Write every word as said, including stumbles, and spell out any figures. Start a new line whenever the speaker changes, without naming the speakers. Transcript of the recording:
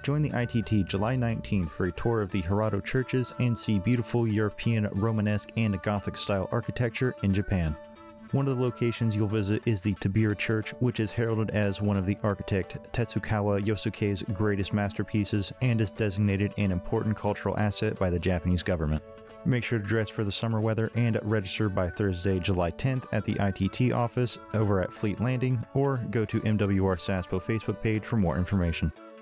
Join the I T T July nineteenth for a tour of the Hirado churches and see beautiful European Romanesque and Gothic-style architecture in Japan. One of the locations you'll visit is the Tabira Church, which is heralded as one of the architect Tetsukawa Yosuke's greatest masterpieces and is designated an important cultural asset by the Japanese government. Make sure to dress for the summer weather and register by Thursday, July tenth at the I T T office over at Fleet Landing, or go to M W R SASPO Facebook page for more information.